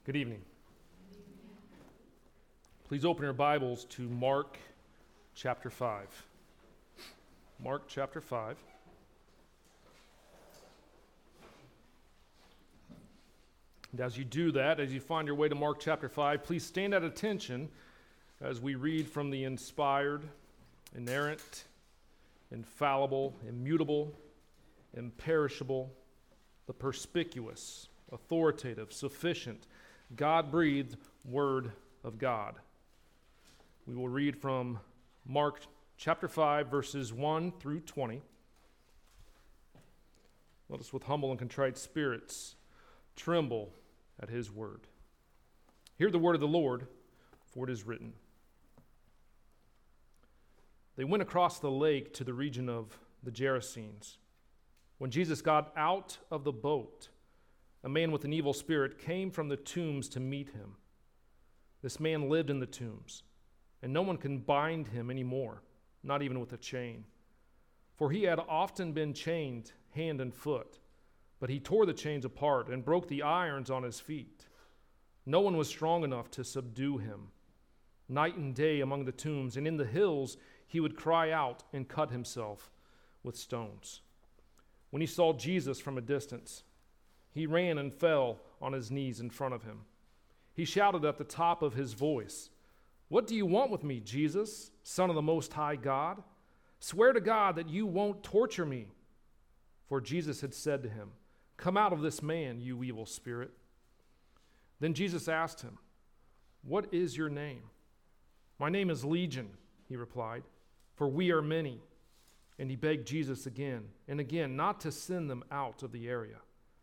Good evening. Please open your Bibles to Mark chapter 5. Mark chapter 5. And as you do that, as you find your way to Mark chapter 5, please stand at attention as we read from the inspired, inerrant, infallible, immutable, imperishable, the perspicuous, authoritative, sufficient, God-breathed Word of God. We will read from Mark chapter 5, verses 1 through 20. Let us with humble and contrite spirits tremble at his word. Hear the word of the Lord, for it is written. They went across the lake to the region of the Gerasenes. When Jesus got out of the boat, a man with an evil spirit came from the tombs to meet him. This man lived in the tombs, and no one can bind him anymore, not even with a chain. For he had often been chained hand and foot, but he tore the chains apart and broke the irons on his feet. No one was strong enough to subdue him. Night and day among the tombs and in the hills he would cry out and cut himself with stones. When he saw Jesus from a distance, he ran and fell on his knees in front of him. He shouted at the top of his voice, "What do you want with me, Jesus, Son of the Most High God? Swear to God that you won't torture me." For Jesus had said to him, "Come out of this man, you evil spirit." Then Jesus asked him, "What is your name?" "My name is Legion," he replied, "for we are many." And he begged Jesus again and again not to send them out of the area.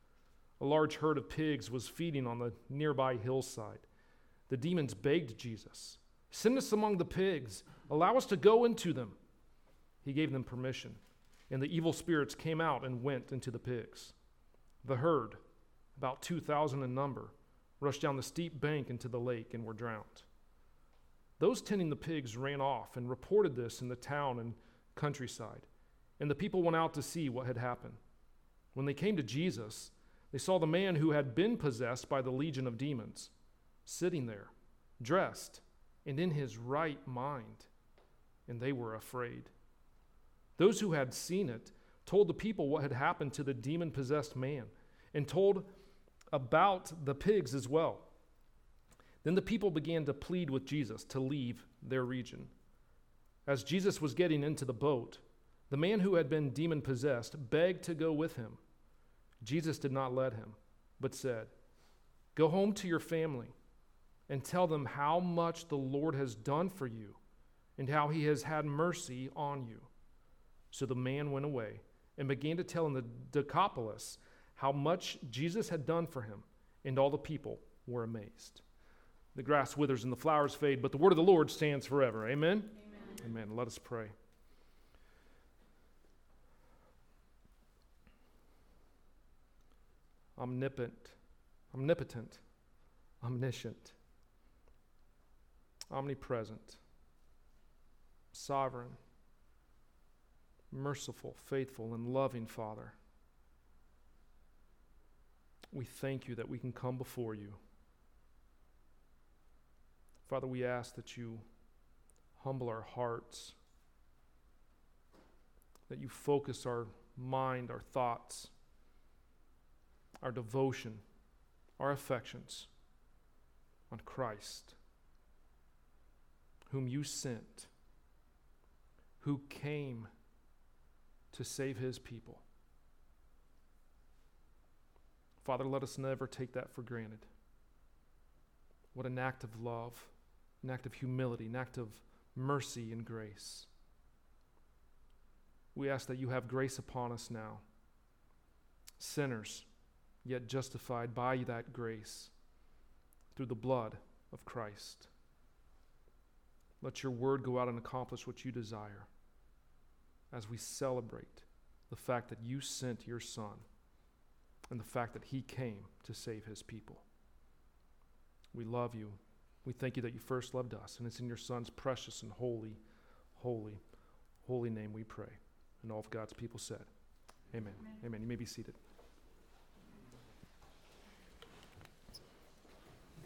A large herd of pigs was feeding on the nearby hillside. The demons begged Jesus, "Send us among the pigs. Allow us to go into them." He gave them permission, and the evil spirits came out and went into the pigs. The herd, about 2,000 in number, rushed down the steep bank into the lake and were drowned. Those tending the pigs ran off and reported this in the town and countryside, and the people went out to see what had happened. When they came to Jesus, they saw the man who had been possessed by the legion of demons sitting there, dressed and in his right mind, and they were afraid. Those who had seen it told the people what had happened to the demon-possessed man and told about the pigs as well. Then the people began to plead with Jesus to leave their region. As Jesus was getting into the boat, the man who had been demon-possessed begged to go with him. Jesus did not let him, but said, "Go home to your family and tell them how much the Lord has done for you and how he has had mercy on you." So the man went away and began to tell in the Decapolis how much Jesus had done for him, and all the people were amazed. The grass withers and the flowers fade, but the word of the Lord stands forever. Amen? Amen. Amen. Let us pray. Omnipotent, omniscient, omnipresent, sovereign, merciful, faithful, and loving Father, we thank you that we can come before you. Father, we ask that you humble our hearts, that you focus our mind, our thoughts, our devotion, our affections on Christ, whom you sent, who came to save his people. Father, let us never take that for granted. What an act of love, an act of humility, an act of mercy and grace. We ask that you have grace upon us now, sinners, yet justified by that grace through the blood of Christ. Let your word go out and accomplish what you desire as we celebrate the fact that you sent your Son and the fact that he came to save his people. We love you. We thank you that you first loved us, and it's in your Son's precious and holy, holy, holy name we pray. And all of God's people said, amen. Amen. Amen. You may be seated.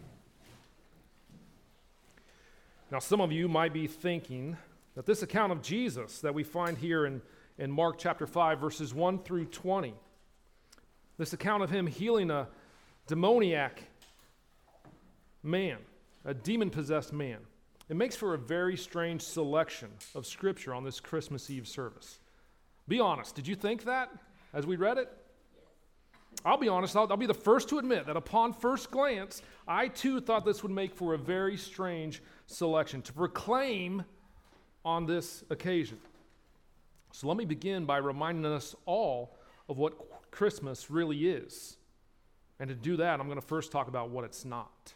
Now, some of you might be thinking that this account of Jesus that we find here in Mark chapter 5, verses 1 through 20, this account of him healing a demoniac man, a demon-possessed man, it makes for a very strange selection of Scripture on this Christmas Eve service. Be honest, did you think that as we read it? I'll be honest, I'll be the first to admit that upon first glance, I too thought this would make for a very strange selection to proclaim on this occasion. So let me begin by reminding us all of what Christmas really is. And to do that, I'm going to first talk about what it's not.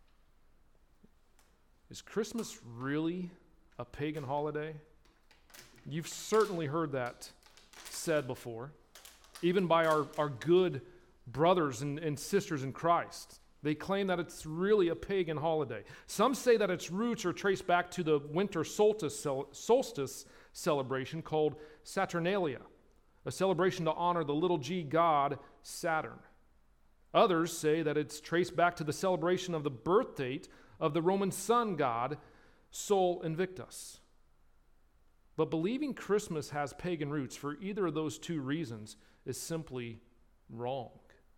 Is Christmas really a pagan holiday? You've certainly heard that said before, even by our good brothers and sisters in Christ. They claim that it's really a pagan holiday. Some say that its roots are traced back to the winter solstice celebration called Saturnalia, a celebration to honor the little g god Saturn. Others say that it's traced back to the celebration of the birth date of the Roman sun god Sol Invictus. But believing Christmas has pagan roots for either of those two reasons is simply wrong.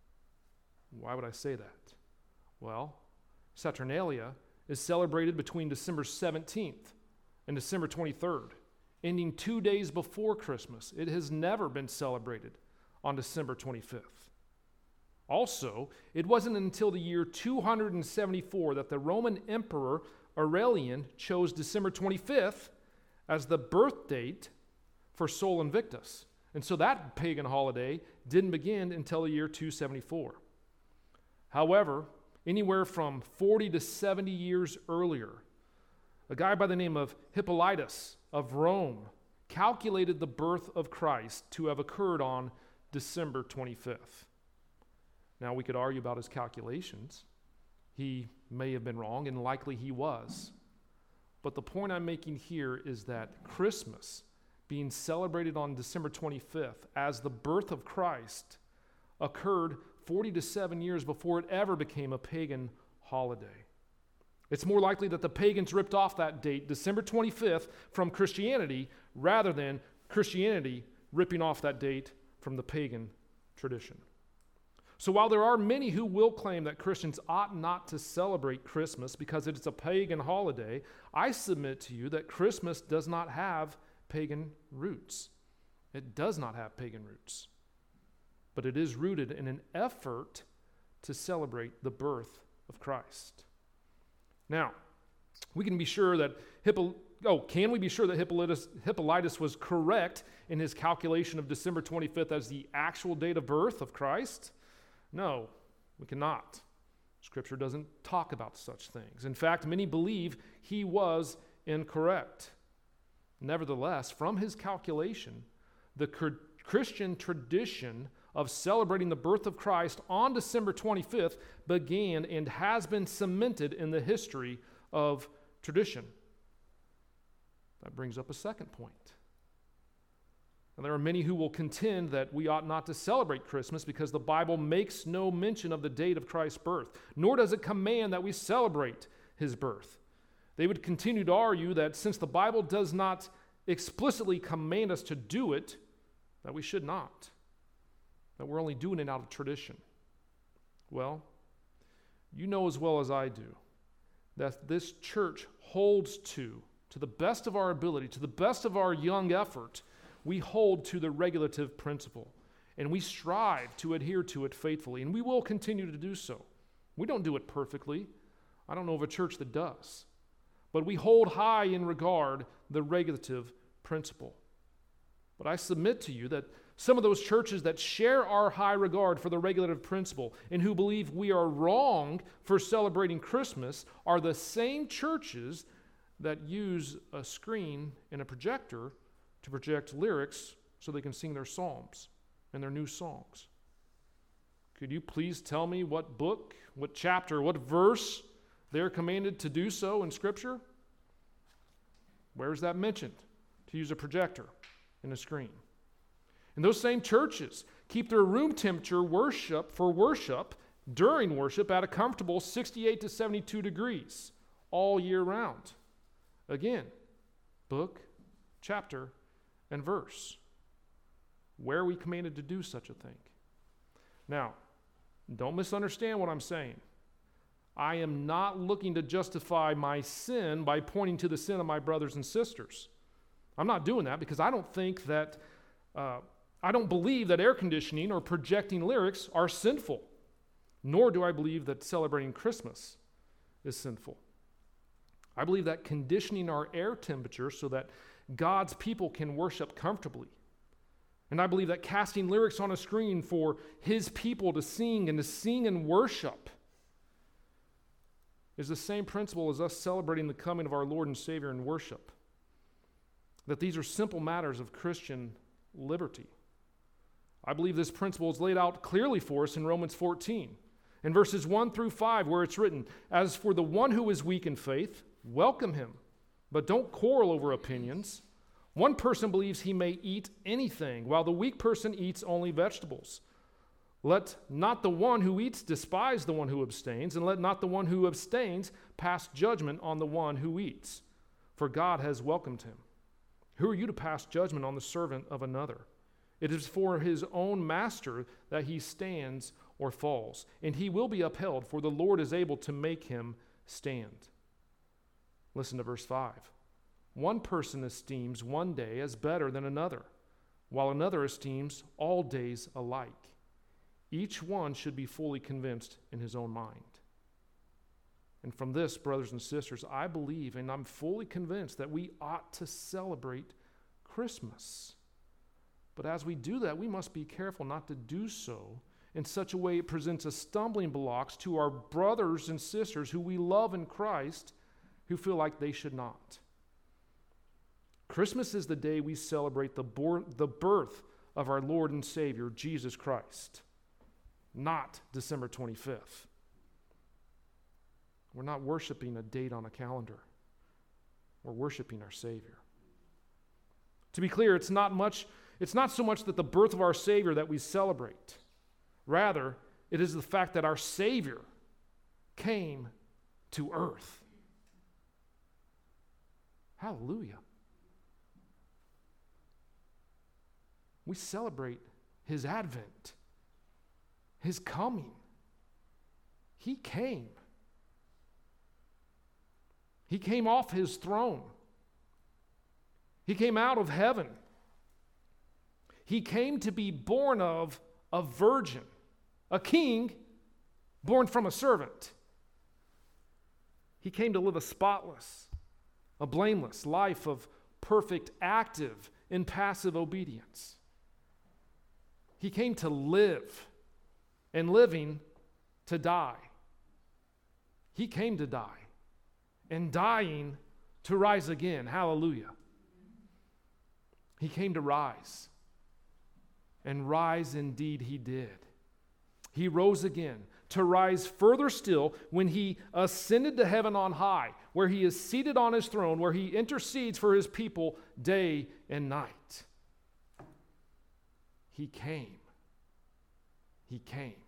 Why would I say that? Well, Saturnalia is celebrated between December 17th and December 23rd, ending 2 days before Christmas. It has never been celebrated on December 25th. Also, it wasn't until the year 274 that the Roman Emperor Aurelian chose December 25th as the birth date for Sol Invictus. And so that pagan holiday didn't begin until the year 274. However, anywhere from 40 to 70 years earlier, a guy by the name of Hippolytus of Rome calculated the birth of Christ to have occurred on December 25th. Now, we could argue about his calculations. He may have been wrong, and likely he was. But the point I'm making here is that Christmas, being celebrated on December 25th as the birth of Christ, occurred 40 to 7 years before it ever became a pagan holiday. It's more likely that the pagans ripped off that date, December 25th, from Christianity, rather than Christianity ripping off that date from the pagan tradition. So while there are many who will claim that Christians ought not to celebrate Christmas because it is a pagan holiday, I submit to you that Christmas does not have pagan roots. It does not have pagan roots. But it is rooted in an effort to celebrate the birth of Christ. Now, we can be sure that Hippolytus was correct in his calculation of December 25th as the actual date of birth of Christ? No, we cannot. Scripture doesn't talk about such things. In fact, many believe he was incorrect. Nevertheless, from his calculation, the Christian tradition of celebrating the birth of Christ on December 25th began and has been cemented in the history of tradition. That brings up a second point. And there are many who will contend that we ought not to celebrate Christmas because the Bible makes no mention of the date of Christ's birth, nor does it command that we celebrate his birth. They would continue to argue that since the Bible does not explicitly command us to do it, that we should not, that we're only doing it out of tradition. Well, you know as well as I do that this church holds to the best of our ability, to the best of our young effort, we hold to the regulative principle, and we strive to adhere to it faithfully, and we will continue to do so. We don't do it perfectly. I don't know of a church that does. But we hold high in regard the regulative principle. But I submit to you that some of those churches that share our high regard for the regulative principle and who believe we are wrong for celebrating Christmas are the same churches that use a screen and a projector to project lyrics so they can sing their psalms and their new songs. Could you please tell me what book, what chapter, what verse they're commanded to do so in Scripture? Where is that mentioned? To use a projector and a screen. And those same churches keep their room temperature worship during worship at a comfortable 68 to 72 degrees all year round. Again, book, chapter, and verse. Where are we commanded to do such a thing? Now, don't misunderstand what I'm saying. I am not looking to justify my sin by pointing to the sin of my brothers and sisters. I'm not doing that because I don't think that, I don't believe that air conditioning or projecting lyrics are sinful, nor do I believe that celebrating Christmas is sinful. I believe that conditioning our air temperature so that God's people can worship comfortably. And I believe that casting lyrics on a screen for His people to sing and worship is the same principle as us celebrating the coming of our Lord and Savior in worship. That these are simple matters of Christian liberty. I believe this principle is laid out clearly for us in Romans 14, in verses 1 through 5, where it's written, "As for the one who is weak in faith, welcome him, but don't quarrel over opinions. One person believes he may eat anything, while the weak person eats only vegetables. Let not the one who eats despise the one who abstains, and let not the one who abstains pass judgment on the one who eats, for God has welcomed him. Who are you to pass judgment on the servant of another? It is for his own master that he stands or falls, and he will be upheld, for the Lord is able to make him stand." Listen to verse 5. "One person esteems one day as better than another, while another esteems all days alike. Each one should be fully convinced in his own mind." And from this, brothers and sisters, I believe and I'm fully convinced that we ought to celebrate Christmas. But as we do that, we must be careful not to do so in such a way it presents a stumbling block to our brothers and sisters who we love in Christ who feel like they should not. Christmas is the day we celebrate the birth of our Lord and Savior, Jesus Christ, not December 25th. We're not worshiping a date on a calendar. We're worshiping our Savior. To be clear, it's not so much that the birth of our Savior that we celebrate. Rather, it is the fact that our Savior came to earth. Hallelujah. We celebrate His advent, His coming. He came. He came off His throne. He came out of heaven. He came to be born of a virgin, a king born from a servant. He came to live a spotless, a blameless life of perfect, active, and passive obedience. He came to live, and living to die. He came to die, and dying to rise again. Hallelujah. He came to rise, and rise indeed He did. He rose again, to rise further still when He ascended to heaven on high, where He is seated on His throne, where He intercedes for His people day and night. He came. He came.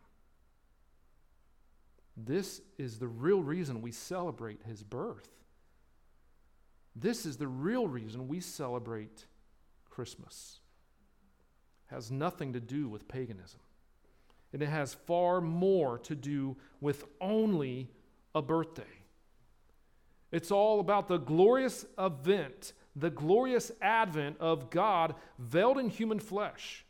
This is the real reason we celebrate His birth. This is the real reason we celebrate Christmas. It has nothing to do with paganism. And it has far more to do with only a birthday. It's all about the glorious event, the glorious advent of God veiled in human flesh.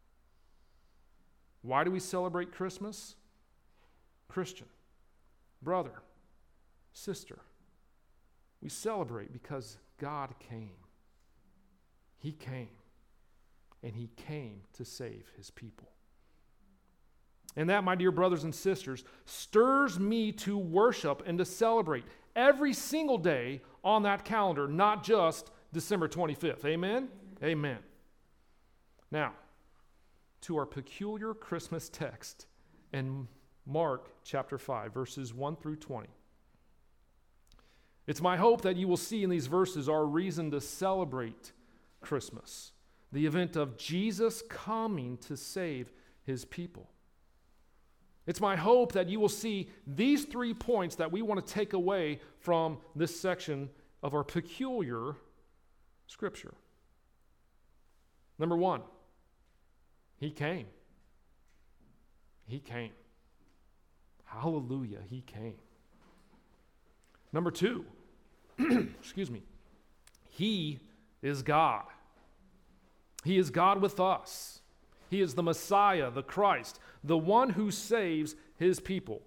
Why do we celebrate Christmas? Christian, brother, sister, we celebrate because God came. He came, and He came to save His people. And that, my dear brothers and sisters, stirs me to worship and to celebrate every single day on that calendar, not just December 25th. Amen? Amen. Now, to our peculiar Christmas text in Mark chapter 5, verses 1 through 20. It's my hope that you will see in these verses our reason to celebrate Christmas, the event of Jesus coming to save His people. It's my hope that you will see these 3 points that we want to take away from this section of our peculiar Scripture. Number one, He came. He came. Hallelujah, He came. Number two, excuse me, He is God. He is God with us. He is the Messiah, the Christ, the one who saves His people.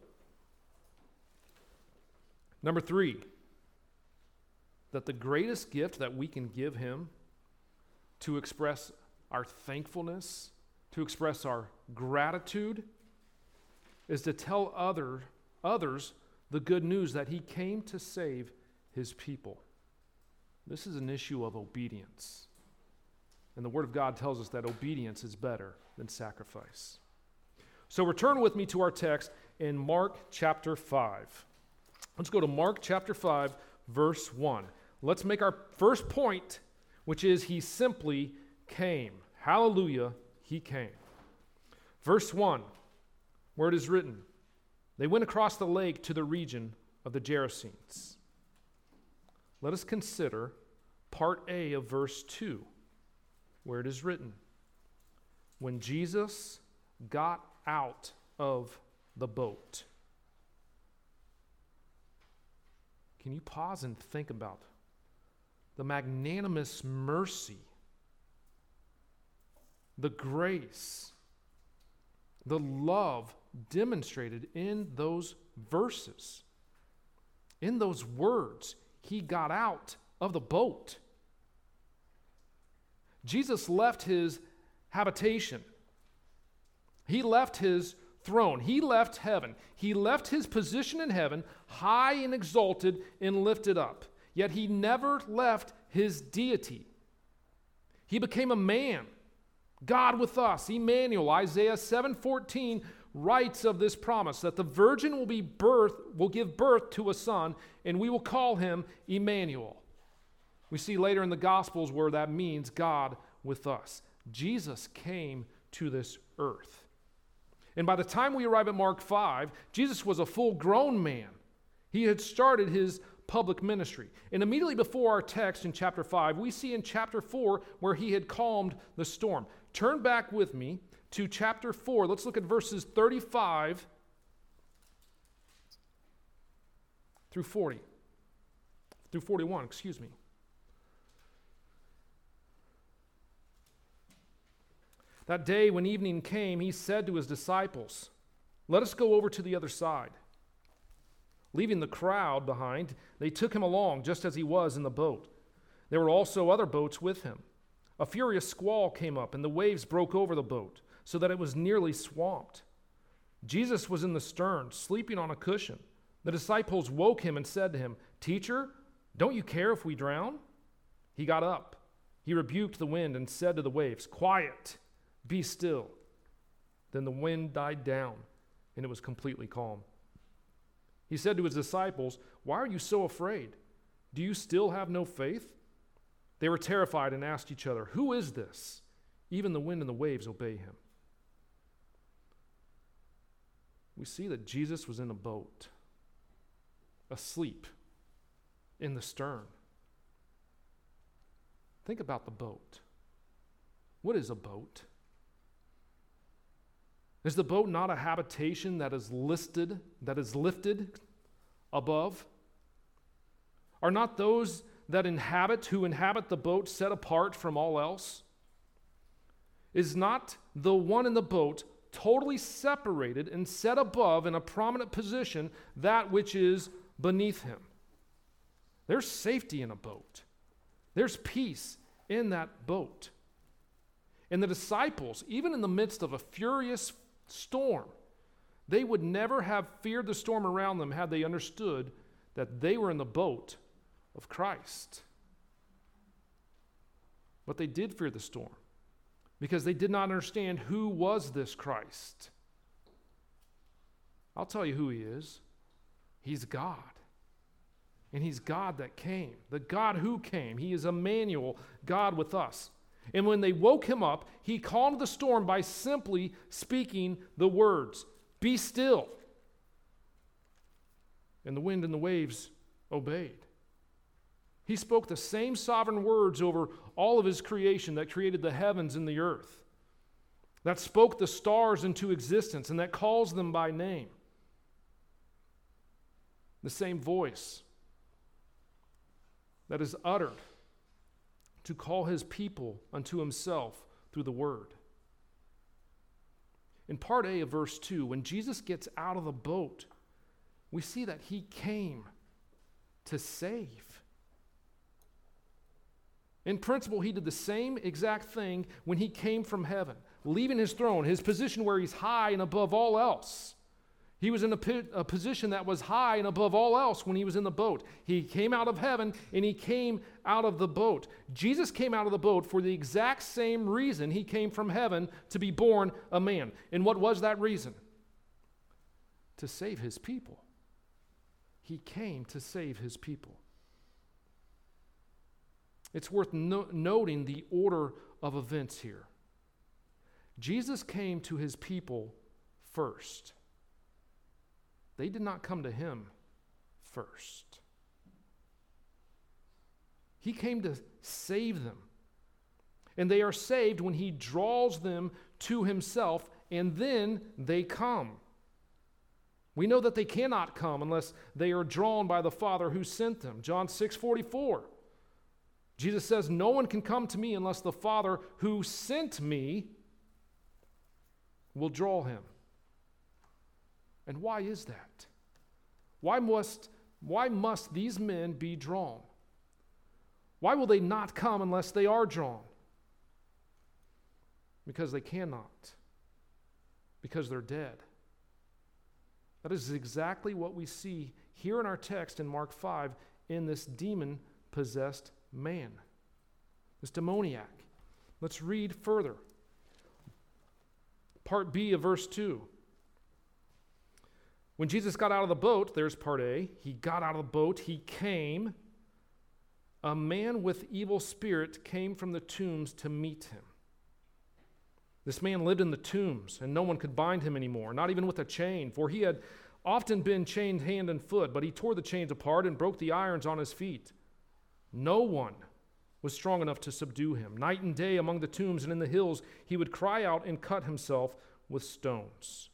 Number three, that the greatest gift that we can give Him to express our thankfulness, to express our gratitude, is to tell others the good news that He came to save His people. This is an issue of obedience. And the Word of God tells us that obedience is better than sacrifice. So return with me to our text in Mark chapter 5. Let's go to Mark chapter 5, verse 1. Let's make our first point, which is He simply came. Hallelujah, He came. Verse 1, where it is written, they went across the lake to the region of the Gerasenes. Let us consider part A of verse 2, where it is written, when Jesus got out of the boat. Can you pause and think about the magnanimous mercy, the grace, the love demonstrated in those verses, in those words? He got out of the boat. Jesus left His habitation. He left His throne. He left heaven. He left His position in heaven, high and exalted and lifted up. Yet He never left His deity. He became a man, God with us, Emmanuel. Isaiah 7:14 writes of this promise that the virgin will give birth to a son, and we will call him Emmanuel. We see later in the Gospels where that means God with us. Jesus came to this earth. And by the time we arrive at Mark 5, Jesus was a full-grown man. He had started His public ministry. And immediately before our text in chapter 5, we see in chapter 4 where He had calmed the storm. Turn back with me to chapter 4. Let's look at verses 35 through 41, excuse me. That day when evening came, He said to His disciples, "Let us go over to the other side." Leaving the crowd behind, they took Him along just as He was in the boat. There were also other boats with Him. A furious squall came up, and the waves broke over the boat, so that it was nearly swamped. Jesus was in the stern, sleeping on a cushion. The disciples woke Him and said to Him, "Teacher, don't you care if we drown?" He got up. He rebuked the wind and said to the waves, "Quiet, be still." Then the wind died down, and it was completely calm. He said to His disciples, "Why are you so afraid? Do you still have no faith?" They were terrified and asked each other, "Who is this? Even the wind and the waves obey Him." We see that Jesus was in a boat, asleep in the stern. Think about the boat. What is a boat? Is the boat not a habitation that is lifted above? Are not those who inhabit the boat set apart from all else? Is not the one in the boat totally separated and set above in a prominent position that which is beneath him? There's safety in a boat. There's peace in that boat. And the disciples, even in the midst of a furious storm, they would never have feared the storm around them had they understood that they were in the boat of Christ. But they did fear the storm because they did not understand who was this Christ. I'll tell you who He is. He's God. And He's God that came, the God who came. He is Emmanuel, God with us. And when they woke Him up, He calmed the storm by simply speaking the words, "Be still." And the wind and the waves obeyed. He spoke the same sovereign words over all of his creation that created the heavens and the earth, that spoke the stars into existence, and that calls them by name. The same voice that is uttered to call his people unto himself through the word. In part A of verse 2, when Jesus gets out of the boat, we see that he came to save. In principle, he did the same exact thing when he came from heaven, leaving his throne, his position where he's high and above all else. He was in a position that was high and above all else when he was in the boat. He came out of heaven and he came out of the boat. Jesus came out of the boat for the exact same reason he came from heaven, to be born a man. And what was that reason? To save his people. He came to save his people. It's worth noting the order of events here. Jesus came to his people first. They did not come to him first. He came to save them. And they are saved when he draws them to himself, and then they come. We know that they cannot come unless they are drawn by the Father who sent them. John 6:44. Jesus says, "No one can come to me unless the Father who sent me will draw him." And why is that? Why must these men be drawn? Why will they not come unless they are drawn? Because they cannot. Because they're dead. That is exactly what we see here in our text in Mark 5 in this demon-possessed man, this demoniac. Let's read further. Part B of verse 2. When Jesus got out of the boat, there's part A, he got out of the boat, he came. A man with evil spirit came from the tombs to meet him. This man lived in the tombs, and no one could bind him anymore, not even with a chain, for he had often been chained hand and foot, but he tore the chains apart and broke the irons on his feet. No one was strong enough to subdue him. Night and day among the tombs and in the hills, he would cry out and cut himself with stones.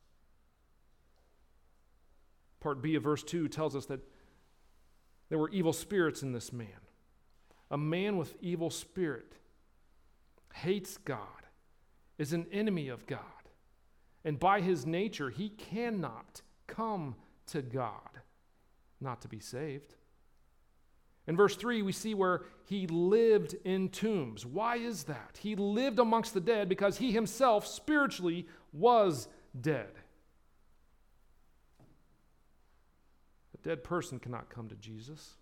Part B of verse 2 tells us that there were evil spirits in this man. A man with evil spirit hates God, is an enemy of God, and by his nature, he cannot come to God not to be saved. In verse 3, we see where he lived in tombs. Why is that? He lived amongst the dead because he himself spiritually was dead. A dead person cannot come to Jesus.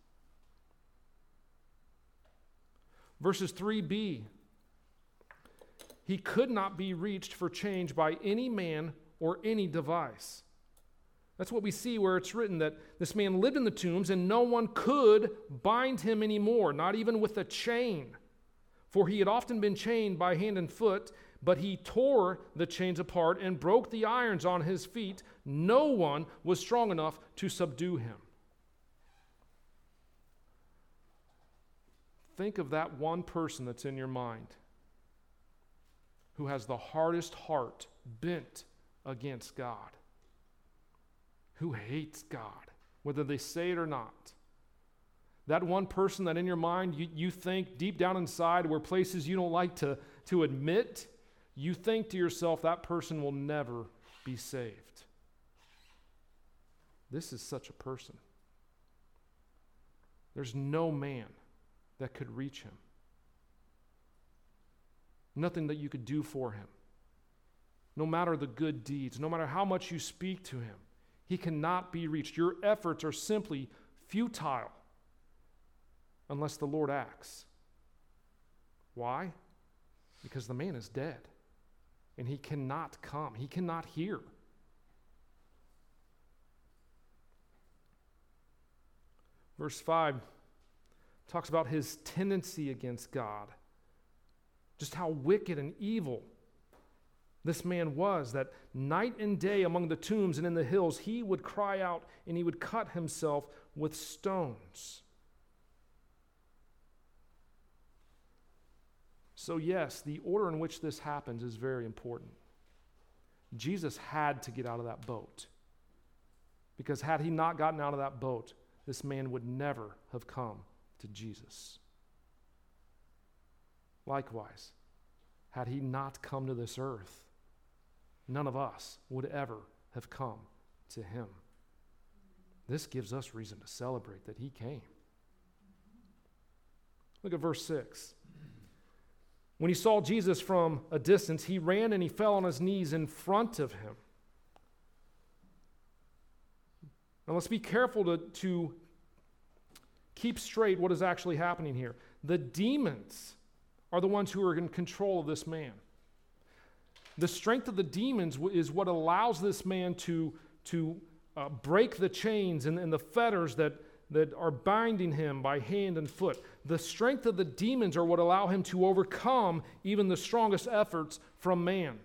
Verses 3b, he could not be reached for change by any man or any device. That's what we see where it's written that this man lived in the tombs and no one could bind him anymore, not even with a chain. For he had often been chained by hand and foot, but he tore the chains apart and broke the irons on his feet. No one was strong enough to subdue him. Think of that one person that's in your mind who has the hardest heart bent against God, who hates God, whether they say it or not. That one person that in your mind you think deep down inside, where places you don't like to admit, you think to yourself, that person will never be saved. This is such a person. There's no man that could reach him. Nothing that you could do for him. No matter the good deeds, no matter how much you speak to him, he cannot be reached. Your efforts are simply futile unless the Lord acts. Why? Because the man is dead and he cannot come. He cannot hear. Verse 5 talks about his tendency against God. Just how wicked and evil this man was, that night and day among the tombs and in the hills, he would cry out and he would cut himself with stones. So yes, the order in which this happens is very important. Jesus had to get out of that boat. Because had he not gotten out of that boat, this man would never have come to Jesus. Likewise, had he not come to this earth, none of us would ever have come to him. This gives us reason to celebrate that he came. Look at verse 6. When he saw Jesus from a distance, he ran and he fell on his knees in front of him. Now let's be careful to keep straight what is actually happening here. The demons are the ones who are in control of this man. The strength of the demons is what allows this man to break the chains and the fetters that are binding him by hand and foot. The strength of the demons are what allow him to overcome even the strongest efforts from man.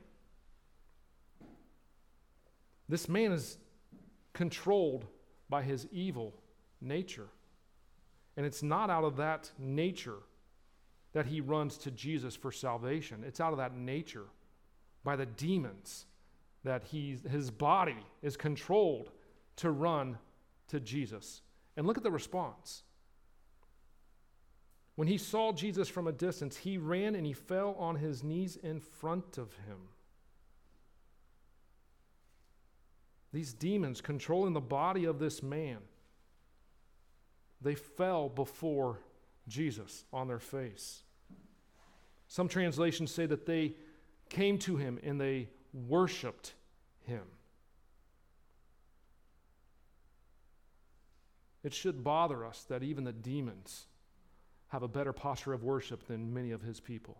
This man is controlled by his evil nature. And it's not out of that nature that he runs to Jesus for salvation. It's out of that nature, by the demons, that his body is controlled to run to Jesus. And look at the response. When he saw Jesus from a distance, he ran and he fell on his knees in front of him. These demons controlling the body of this man, they fell before Jesus on their face. Some translations say that they came to him and they worshiped him. It should bother us that even the demons have a better posture of worship than many of his people.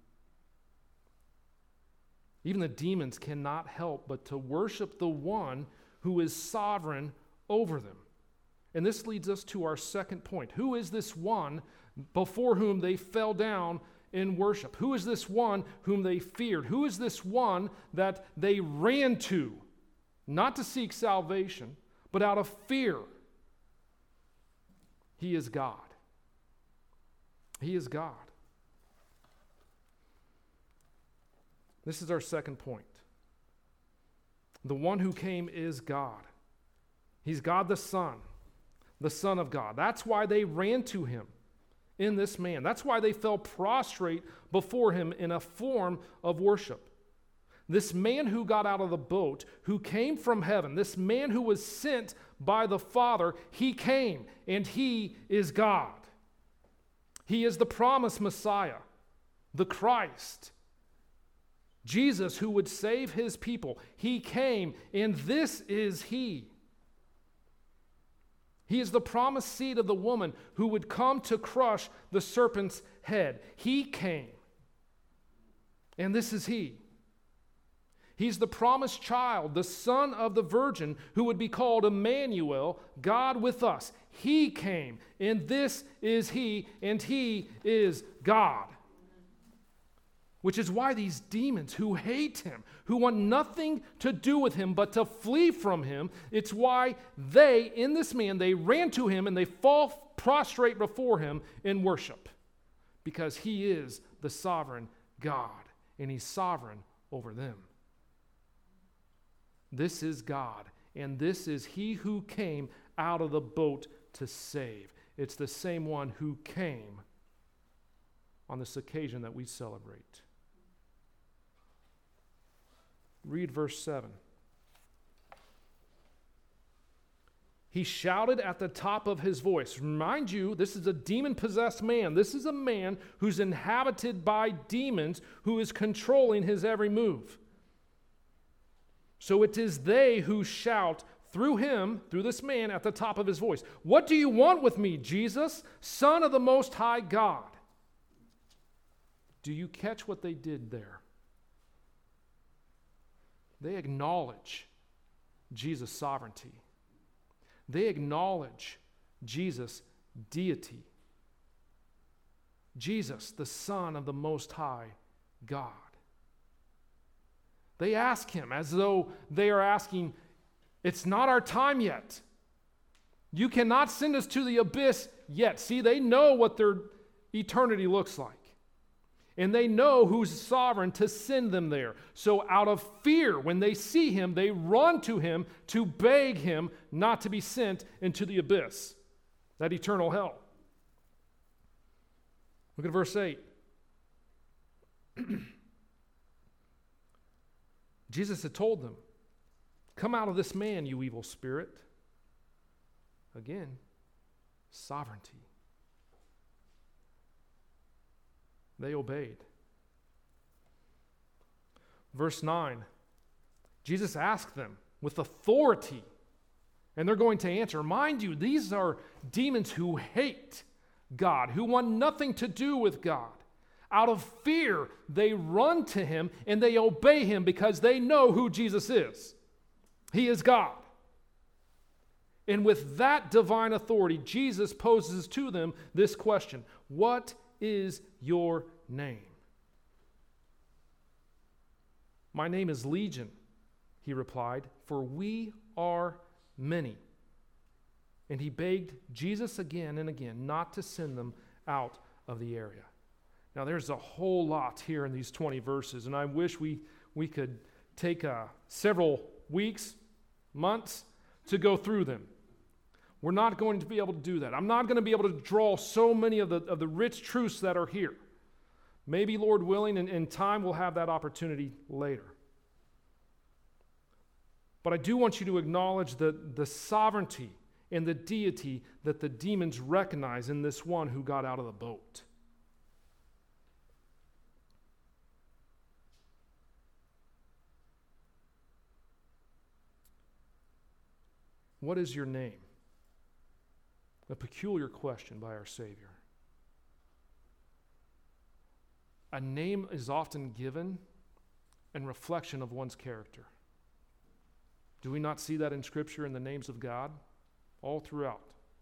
Even the demons cannot help but to worship the one who is sovereign over them. And this leads us to our second point. Who is this one before whom they fell down in worship? Who is this one whom they feared? Who is this one that they ran to, not to seek salvation, but out of fear? He is God. He is God. This is our second point. The one who came is God. He's God the Son of God. That's why they ran to him in this man. That's why they fell prostrate before him in a form of worship. This man who got out of the boat, who came from heaven, this man who was sent by the Father, he came, and he is God. He is the promised Messiah, the Christ, Jesus who would save his people. He came, and this is he. He is the promised seed of the woman who would come to crush the serpent's head. He came, and this is he. He's the promised child, the son of the virgin, who would be called Emmanuel, God with us. He came, and this is he, and he is God. Which is why these demons who hate him, who want nothing to do with him but to flee from him, it's why they, in this man, they ran to him and they fall prostrate before him in worship. Because he is the sovereign God, and he's sovereign over them. This is God, and this is he who came out of the boat to save. It's the same one who came on this occasion that we celebrate. Read verse 7. He shouted at the top of his voice. Mind you, this is a demon-possessed man. This is a man who's inhabited by demons who is controlling his every move. So it is they who shout through him, through this man, at the top of his voice. What do you want with me, Jesus, Son of the Most High God? Do you catch what they did there? They acknowledge Jesus' sovereignty. They acknowledge Jesus' deity. Jesus, the Son of the Most High God. They ask him as though they are asking, it's not our time yet. You cannot send us to the abyss yet. See, they know what their eternity looks like. And they know who's sovereign to send them there. So out of fear, when they see him, they run to him to beg him not to be sent into the abyss, that eternal hell. Look at verse 8. Jesus had told them, "Come out of this man, you evil spirit." Again, sovereignty. They obeyed. Verse 9, Jesus asked them with authority, and they're going to answer. Mind you, these are demons who hate God, who want nothing to do with God. Out of fear, they run to him and they obey him because they know who Jesus is. He is God. And with that divine authority, Jesus poses to them this question: what is your name? My name is Legion, he replied, for we are many. And he begged Jesus again and again not to send them out of the area. Now there's a whole lot here in these 20 verses, and I wish we could take several weeks, months to go through them. We're not going to be able to do that. I'm not going to be able to draw so many of the rich truths that are here. Maybe, Lord willing, in time we'll have that opportunity later. But I do want you to acknowledge the sovereignty and the deity that the demons recognize in this one who got out of the boat. What is your name? A peculiar question by our Savior. A name is often given in reflection of one's character. Do we not see that in Scripture in the names of God? All throughout.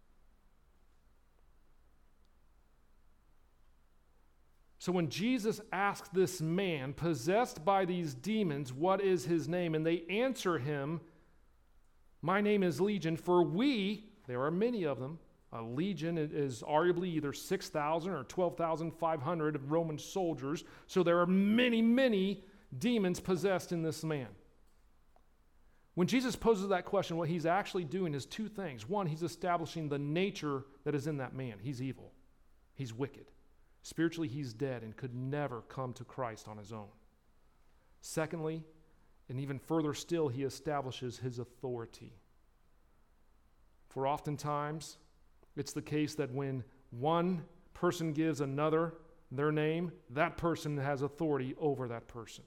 So when Jesus asked this man, possessed by these demons, what is his name? And they answer him, my name is Legion, for we, there are many of them. A legion is arguably either 6,000 or 12,500 Roman soldiers. So there are many, many demons possessed in this man. When Jesus poses that question, what he's actually doing is two things. One, he's establishing the nature that is in that man. He's evil. He's wicked. Spiritually, he's dead and could never come to Christ on his own. Secondly, and even further still, he establishes his authority. For oftentimes, it's the case that when one person gives another their name, that person has authority over that person.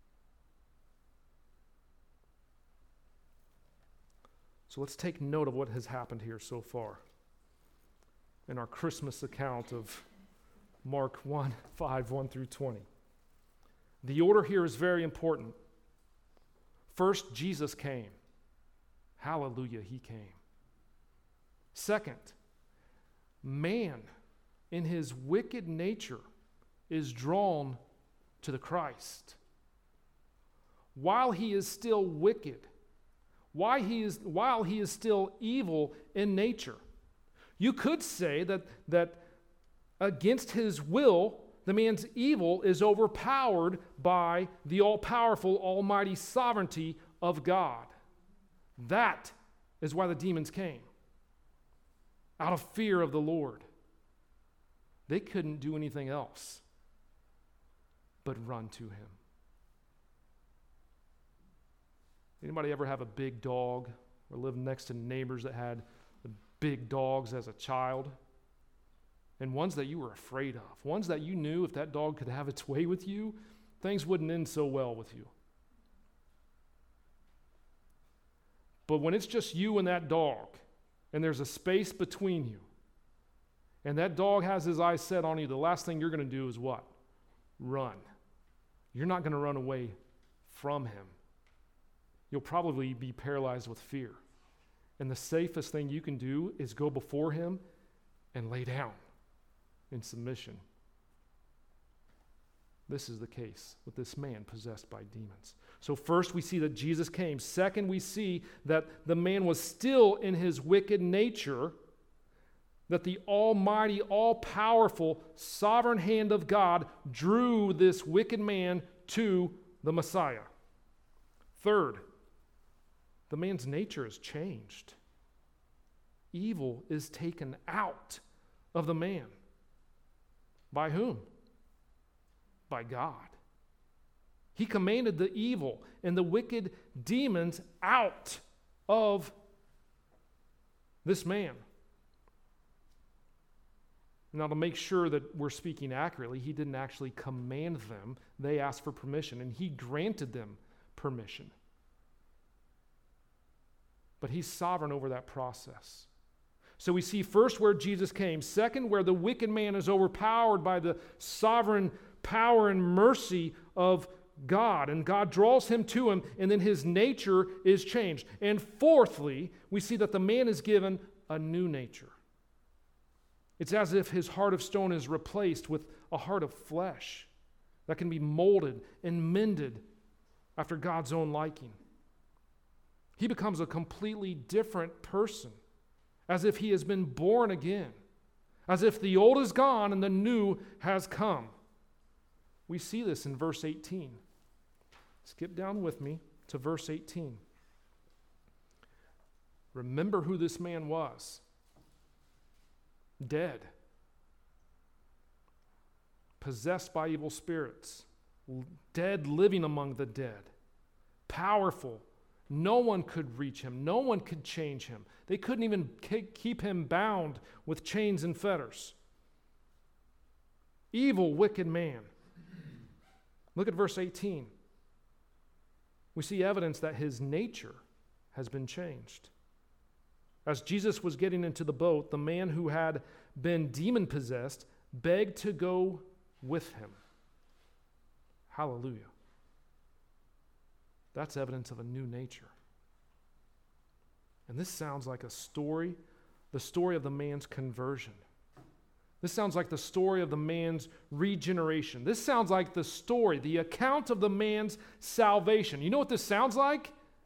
So let's take note of what has happened here so far in our Christmas account of Mark 1:5, 1 through 20. The order here is very important. First, Jesus came. Hallelujah, he came. Second, man in his wicked nature is drawn to the Christ. While he is still wicked, while he is still evil in nature, you could say that against his will, the man's evil is overpowered by the all-powerful, almighty sovereignty of God. That is why the demons came. Out of fear of the Lord. They couldn't do anything else but run to him. Anybody ever have a big dog or live next to neighbors that had big dogs as a child? And ones that you were afraid of. Ones that you knew if that dog could have its way with you, things wouldn't end so well with you. But when it's just you and that dog, and there's a space between you, and that dog has his eyes set on you, the last thing you're going to do is what? Run. You're not going to run away from him. You'll probably be paralyzed with fear. And the safest thing you can do is go before him and lay down in submission. This is the case with this man possessed by demons. So first we see that Jesus came. Second, we see that the man was still in his wicked nature, that the almighty, all-powerful, sovereign hand of God drew this wicked man to the Messiah. Third, the man's nature is changed. Evil is taken out of the man. By whom? By God. He commanded the evil and the wicked demons out of this man. Now, to make sure that we're speaking accurately, he didn't actually command them. They asked for permission, and he granted them permission. But he's sovereign over that process. So we see first where Jesus came. Second, where the wicked man is overpowered by the sovereign power and mercy of God. And God draws him to him, and then his nature is changed. And fourthly, we see that the man is given a new nature. It's as if his heart of stone is replaced with a heart of flesh that can be molded and mended after God's own liking. He becomes a completely different person, as if he has been born again, as if the old is gone and the new has come. We see this in verse 18. Skip down with me to verse 18. Remember who this man was. Dead. Possessed by evil spirits. Dead, living among the dead. Powerful. No one could reach him. No one could change him. They couldn't even keep him bound with chains and fetters. Evil, wicked man. Look at verse 18. We see evidence that his nature has been changed. As Jesus was getting into the boat, the man who had been demon-possessed begged to go with him. Hallelujah. That's evidence of a new nature. And this sounds like a story, the story of the man's conversion. This sounds like the story of the man's regeneration. This sounds like the story, the account of the man's salvation. You know what this sounds like?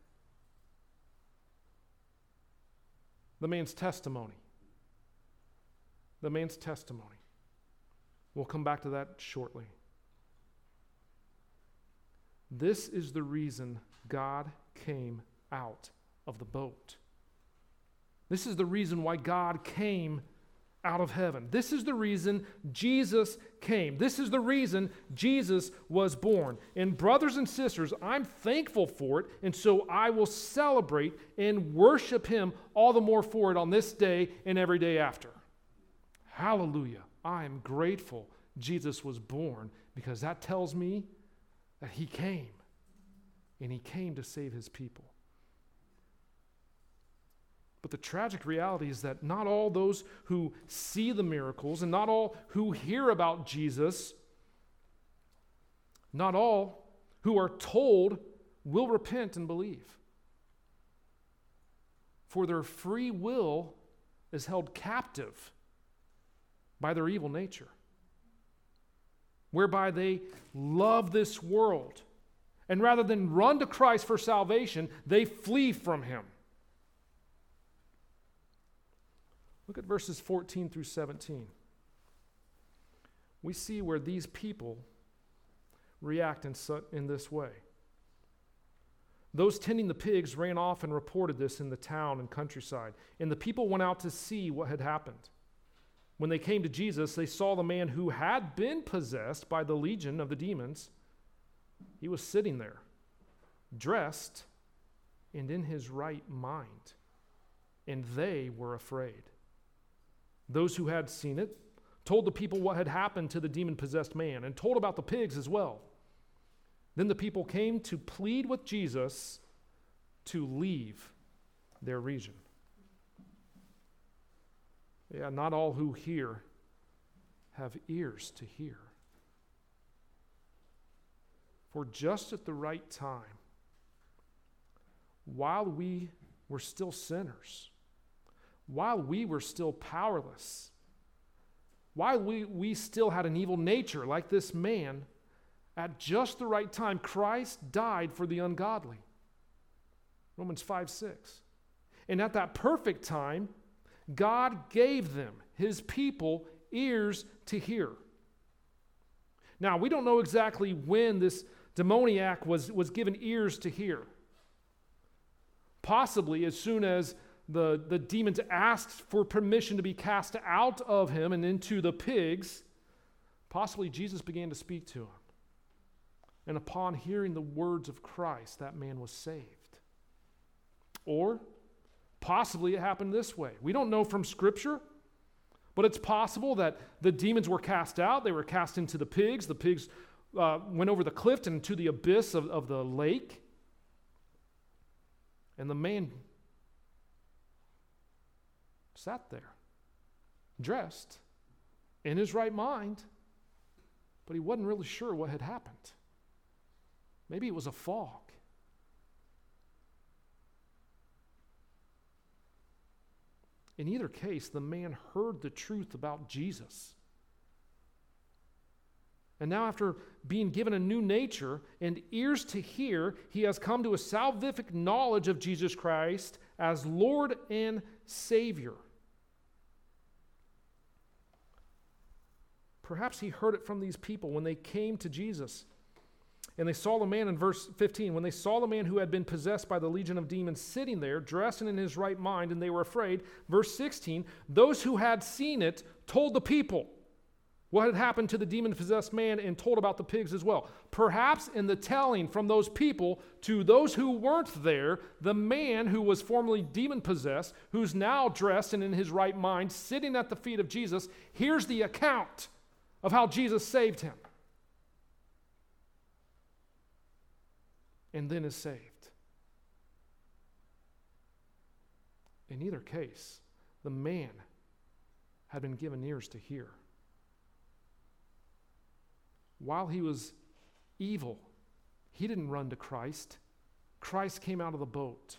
The man's testimony. The man's testimony. We'll come back to that shortly. This is the reason God came out of the boat. This is the reason why God came out of heaven. This is the reason Jesus came. This is the reason Jesus was born. And brothers and sisters, I'm thankful for it, and so I will celebrate and worship him all the more for it on this day and every day after. Hallelujah. I am grateful Jesus was born, because that tells me that he came, and he came to save his people. But the tragic reality is that not all those who see the miracles and not all who hear about Jesus, not all who are told will repent and believe. For their free will is held captive by their evil nature, whereby they love this world, and rather than run to Christ for salvation, they flee from him. Look at verses 14 through 17. We see where these people react in this way. Those tending the pigs ran off and reported this in the town and countryside, and the people went out to see what had happened. When they came to Jesus, they saw the man who had been possessed by the legion of the demons. He was sitting there, dressed and in his right mind, and they were afraid. Those who had seen it told the people what had happened to the demon-possessed man, and told about the pigs as well. Then the people came to plead with Jesus to leave their region. Yeah, not all who hear have ears to hear. For just at the right time, while we were still sinners, while we were still powerless, while we still had an evil nature like this man, at just the right time, Christ died for the ungodly. Romans 5:6. And at that perfect time, God gave them his people ears to hear. Now, we don't know exactly when this demoniac was given ears to hear. Possibly as soon as the demons asked for permission to be cast out of him and into the pigs, possibly Jesus began to speak to him. And upon hearing the words of Christ, that man was saved. Or possibly it happened this way. We don't know from Scripture, but it's possible that the demons were cast out. They were cast into the pigs. The pigs went over the cliff and into the abyss of the lake. And the man sat there, dressed, in his right mind, but he wasn't really sure what had happened. Maybe it was a fog. In either case, the man heard the truth about Jesus. And now, after being given a new nature and ears to hear, he has come to a salvific knowledge of Jesus Christ as Lord and Savior. Perhaps he heard it from these people when they came to Jesus. And they saw the man in verse 15, when they saw the man who had been possessed by the legion of demons sitting there, dressed and in his right mind, and they were afraid. Verse 16, those who had seen it told the people what had happened to the demon-possessed man and told about the pigs as well. Perhaps in the telling from those people to those who weren't there, the man who was formerly demon-possessed, who's now dressed and in his right mind, sitting at the feet of Jesus, hears the account of how Jesus saved him. And then is saved. In either case, the man had been given ears to hear. While he was evil, he didn't run to Christ. Christ came out of the boat.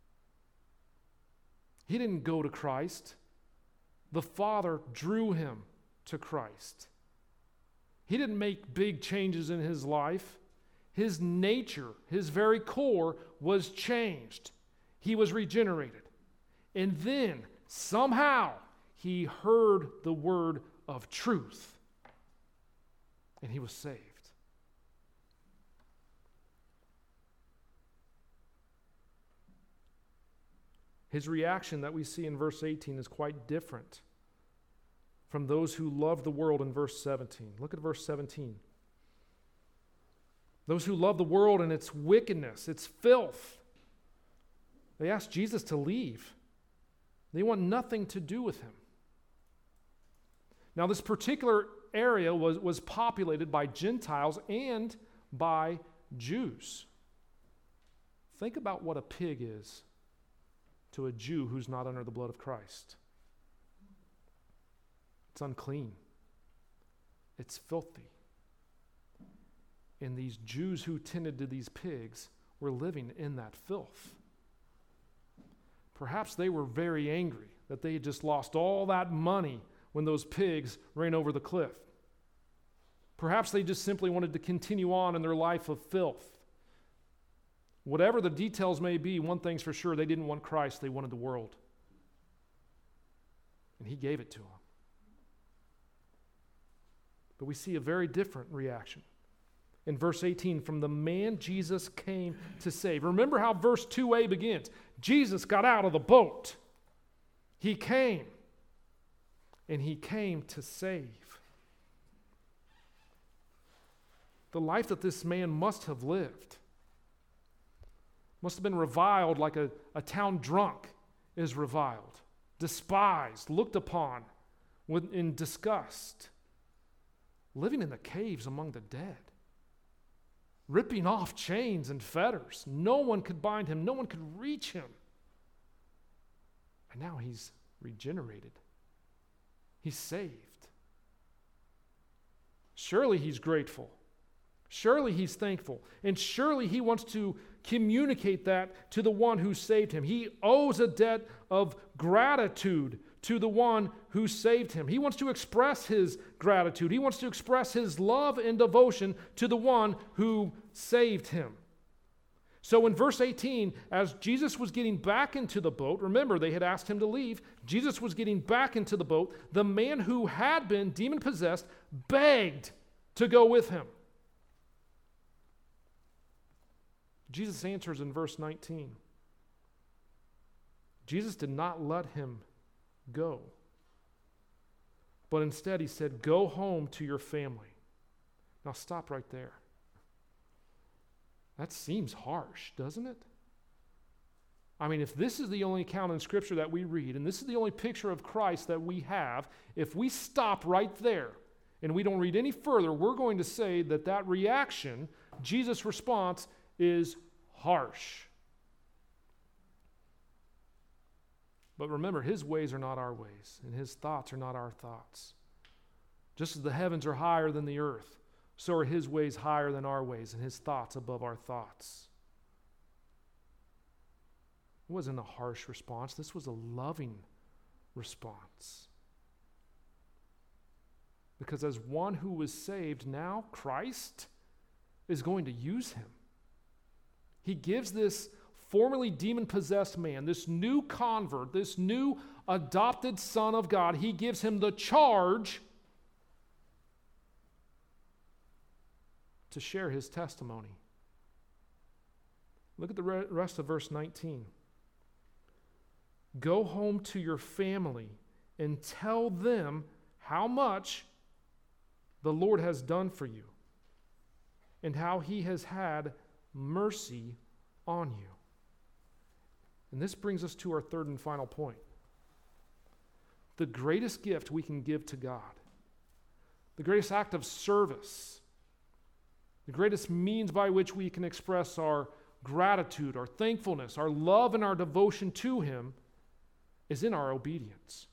He didn't go to Christ. The Father drew him to Christ. He didn't make big changes in his life. His nature, his very core, was changed. He was regenerated. And then, somehow, he heard the word of truth. And he was saved. His reaction that we see in verse 18 is quite different from those who love the world in verse 17. Look at verse 17. Those who love the world and its wickedness, its filth, they ask Jesus to leave. They want nothing to do with him. Now, this particular area was populated by Gentiles and by Jews. Think about what a pig is to a Jew who's not under the blood of Christ. It's unclean. It's filthy. And these Jews who tended to these pigs were living in that filth. Perhaps they were very angry that they had just lost all that money when those pigs ran over the cliff. Perhaps they just simply wanted to continue on in their life of filth. Whatever the details may be, one thing's for sure, they didn't want Christ, they wanted the world. And he gave it to them. But we see a very different reaction. In verse 18, from the man Jesus came to save. Remember how verse 2a begins. Jesus got out of the boat. He came. And he came to save. The life that this man must have lived must have been reviled like a town drunk is reviled, despised, looked upon in disgust, living in the caves among the dead, ripping off chains and fetters. No one could bind him. No one could reach him. And now he's regenerated. He's saved. Surely he's grateful. Surely he's thankful. And surely he wants to communicate that to the one who saved him. He owes a debt of gratitude to the one who saved him. He wants to express his gratitude. He wants to express his love and devotion to the one who saved him. So in verse 18, as Jesus was getting back into the boat, remember they had asked him to leave, Jesus was getting back into the boat, the man who had been demon-possessed begged to go with him. Jesus answers in verse 19. Jesus did not let him go, but instead he said, "Go home to your family." Now stop right there. That seems harsh, doesn't it? I mean, if this is the only account in Scripture that we read, and this is the only picture of Christ that we have, if we stop right there and we don't read any further, we're going to say that that reaction, Jesus' response, is harsh. But remember, his ways are not our ways, and his thoughts are not our thoughts. Just as the heavens are higher than the earth, so are his ways higher than our ways, and his thoughts above our thoughts. It wasn't a harsh response. This was a loving response. Because as one who was saved, now Christ is going to use him. He gives this formerly demon-possessed man, this new convert, this new adopted son of God, he gives him the charge to share his testimony. Look at the rest of verse 19. Go home to your family and tell them how much the Lord has done for you and how he has had mercy on you. And this brings us to our third and final point. The greatest gift we can give to God, the greatest act of service, the greatest means by which we can express our gratitude, our thankfulness, our love, and our devotion to him is in our obedience.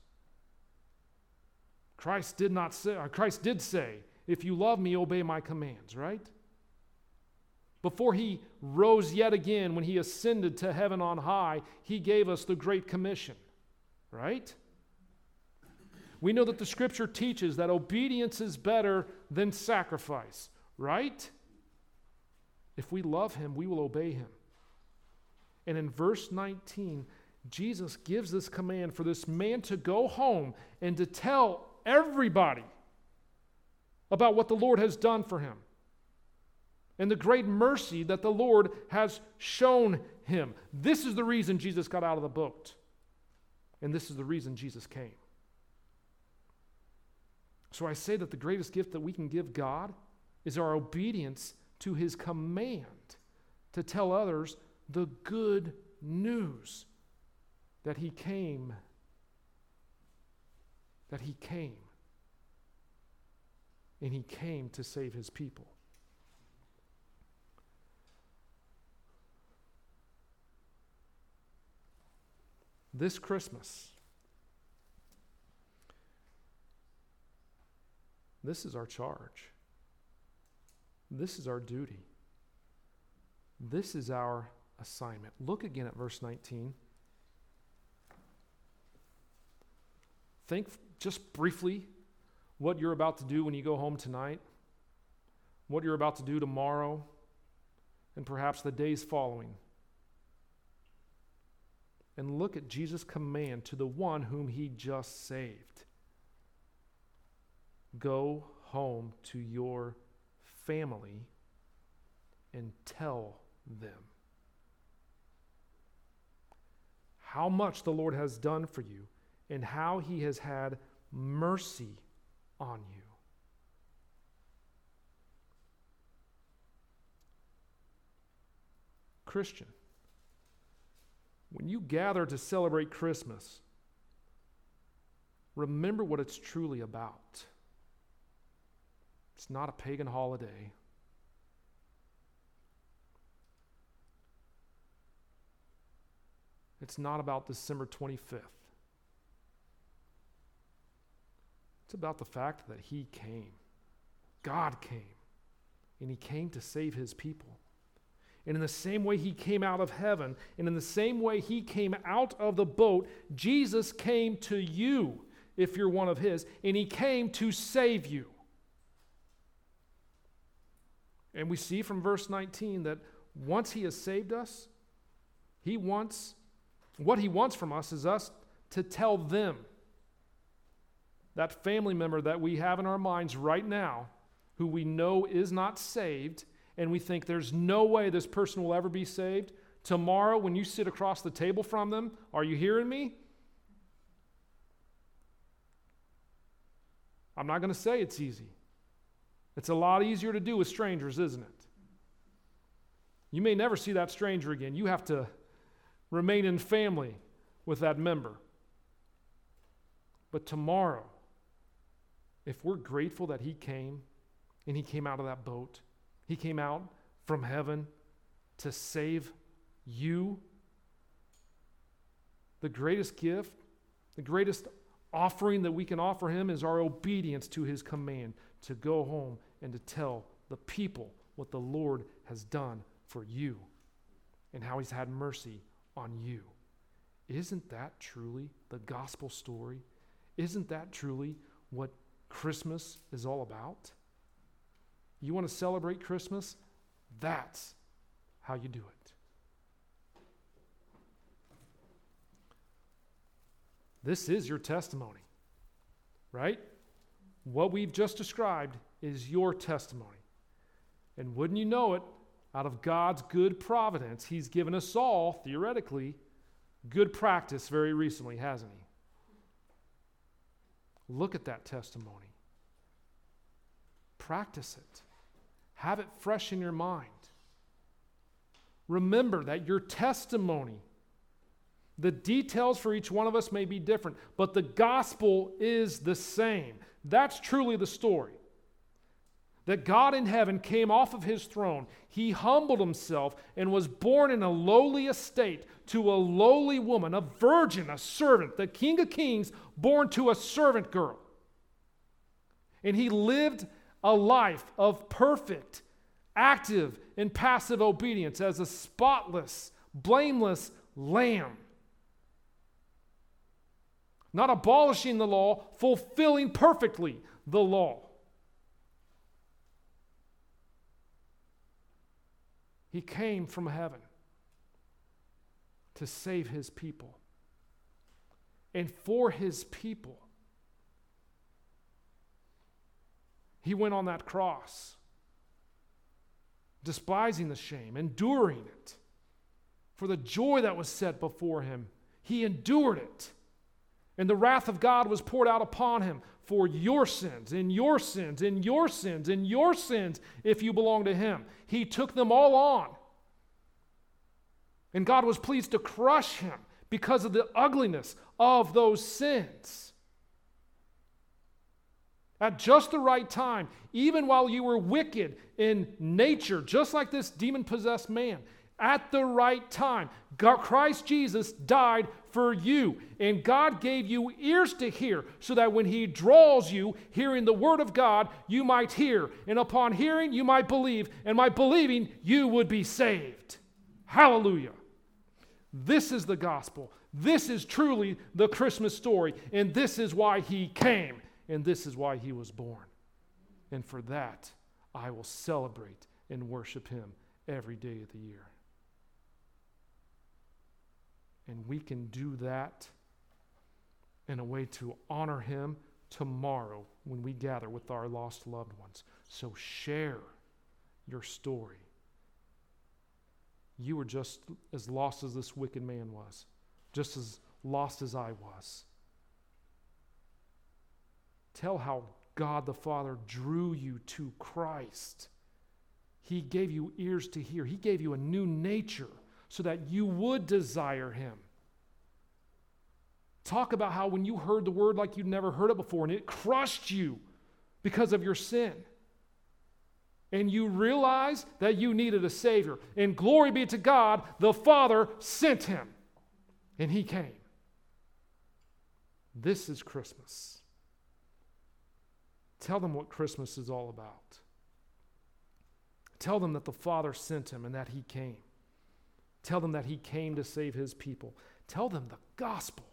Christ did say, "If you love me, obey my commands," right? Before he rose yet again, when he ascended to heaven on high, he gave us the Great Commission, right? We know that the Scripture teaches that obedience is better than sacrifice, right? If we love him, we will obey him. And in verse 19, Jesus gives this command for this man to go home and to tell everybody about what the Lord has done for him and the great mercy that the Lord has shown him. This is the reason Jesus got out of the boat. And this is the reason Jesus came. So I say that the greatest gift that we can give God is our obedience to his command to tell others the good news that he came. And he came to save his people. This Christmas, this is our charge. This is our duty. This is our assignment. Look again at verse 19. Think just briefly what you're about to do when you go home tonight, what you're about to do tomorrow, and perhaps the days following. And look at Jesus' command to the one whom he just saved. Go home to your family and tell them how much the Lord has done for you and how he has had mercy on you. Christian, when you gather to celebrate Christmas, remember what it's truly about. It's not a pagan holiday. It's not about December 25th. It's about the fact that he came. God came. And he came to save his people. And in the same way he came out of heaven, and in the same way he came out of the boat, Jesus came to you, if you're one of his, and he came to save you. And we see from verse 19 that once he has saved us, what he wants from us is us to tell them, that family member that we have in our minds right now, who we know is not saved, and we think there's no way this person will ever be saved. Tomorrow, when you sit across the table from them, are you hearing me? I'm not going to say it's easy. It's a lot easier to do with strangers, isn't it? You may never see that stranger again. You have to remain in family with that member. But tomorrow, if we're grateful that he came, and he came out of that boat, he came out from heaven to save you, the greatest gift, the greatest offering that we can offer him is our obedience to his command to go home and to tell the people what the Lord has done for you and how he's had mercy on you. Isn't that truly the gospel story? Isn't that truly what Christmas is all about? You want to celebrate Christmas? That's how you do it. This is your testimony, right? What we've just described is your testimony. And wouldn't you know it, out of God's good providence, he's given us all, theoretically, good practice very recently, hasn't he? Look at that testimony. Practice it. Have it fresh in your mind. Remember that your testimony, the details for each one of us may be different, but the gospel is the same. That's truly the story. That God in heaven came off of his throne. He humbled himself and was born in a lowly estate to a lowly woman, a virgin, a servant, the King of Kings, born to a servant girl. And he lived a life of perfect, active, and passive obedience as a spotless, blameless lamb. Not abolishing the law, fulfilling perfectly the law. He came from heaven to save his people. And for his people, he went on that cross, despising the shame, enduring it. For the joy that was set before him, he endured it. And the wrath of God was poured out upon him for your sins, and your sins, and your sins, and your sins, if you belong to him. He took them all on. And God was pleased to crush him because of the ugliness of those sins. At just the right time, even while you were wicked in nature, just like this demon-possessed man, at the right time, Christ Jesus died for you. And God gave you ears to hear so that when he draws you, hearing the word of God, you might hear. And upon hearing, you might believe. And by believing, you would be saved. Hallelujah. This is the gospel. This is truly the Christmas story. And this is why he came. And this is why he was born. And for that, I will celebrate and worship him every day of the year. And we can do that in a way to honor him tomorrow when we gather with our lost loved ones. So share your story. You were just as lost as this wicked man was, just as lost as I was. Tell how God the Father drew you to Christ. He gave you ears to hear. He gave you a new nature so that you would desire him. Talk about how when you heard the word like you'd never heard it before and it crushed you because of your sin. And you realized that you needed a Savior. And glory be to God, the Father sent him. And he came. This is Christmas. Tell them what Christmas is all about. Tell them that the Father sent him and that he came. Tell them that he came to save his people. Tell them the gospel.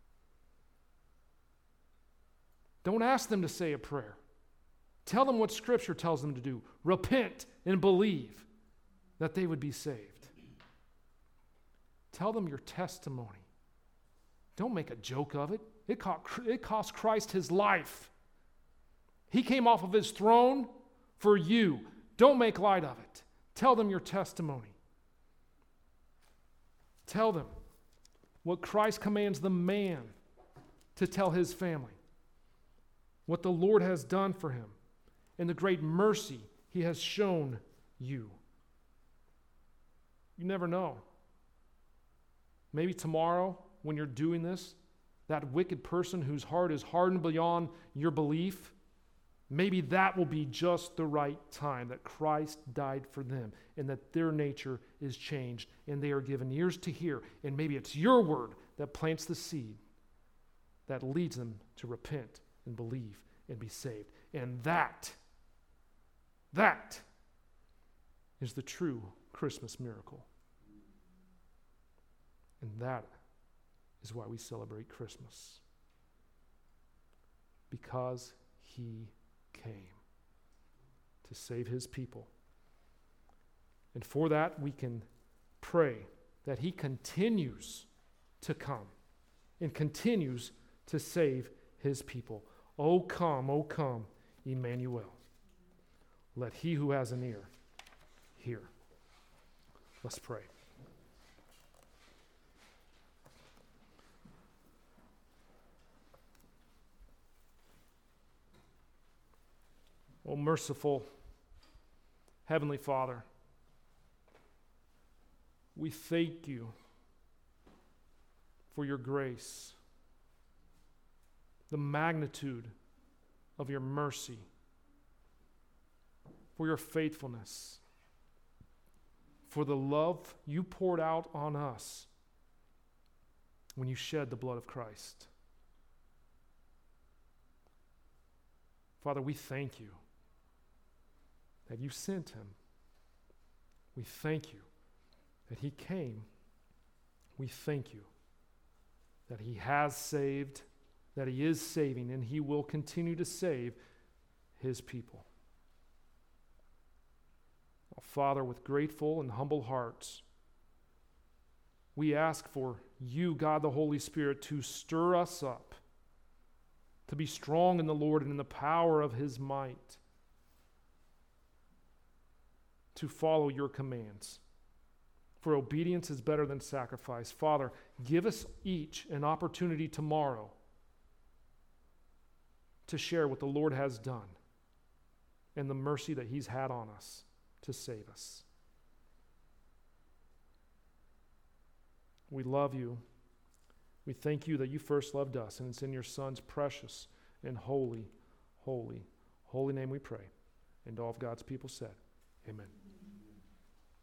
Don't ask them to say a prayer. Tell them what Scripture tells them to do. Repent and believe. that they would be saved. Tell them your testimony. Don't make a joke of it. It cost Christ his life. He came off of his throne for you. Don't make light of it. Tell them your testimony. Tell them what Christ commands the man to tell his family, what the Lord has done for him, and the great mercy he has shown you. You never know. Maybe tomorrow, when you're doing this, that wicked person whose heart is hardened beyond your belief, maybe that will be just the right time that Christ died for them and that their nature is changed and they are given ears to hear. And maybe it's your word that plants the seed that leads them to repent and believe and be saved. And that is the true Christmas miracle. And that is why we celebrate Christmas. Because he came to save his people. And for that, we can pray that he continues to come and continues to save his people. O come, Emmanuel. Let he who has an ear hear. Let's pray. O merciful Heavenly Father, we thank you for your grace, the magnitude of your mercy, for your faithfulness, for the love you poured out on us when you shed the blood of Christ. Father, we thank you that you sent him. We thank you that he came. We thank you that he has saved, that he is saving, and he will continue to save his people. Oh, Father, with grateful and humble hearts, we ask for you, God the Holy Spirit, to stir us up, to be strong in the Lord and in the power of his might, to follow your commands. For obedience is better than sacrifice. Father, give us each an opportunity tomorrow to share what the Lord has done and the mercy that he's had on us to save us. We love you. We thank you that you first loved us, and it's in your Son's precious and holy, holy, holy name we pray. And all of God's people said, amen.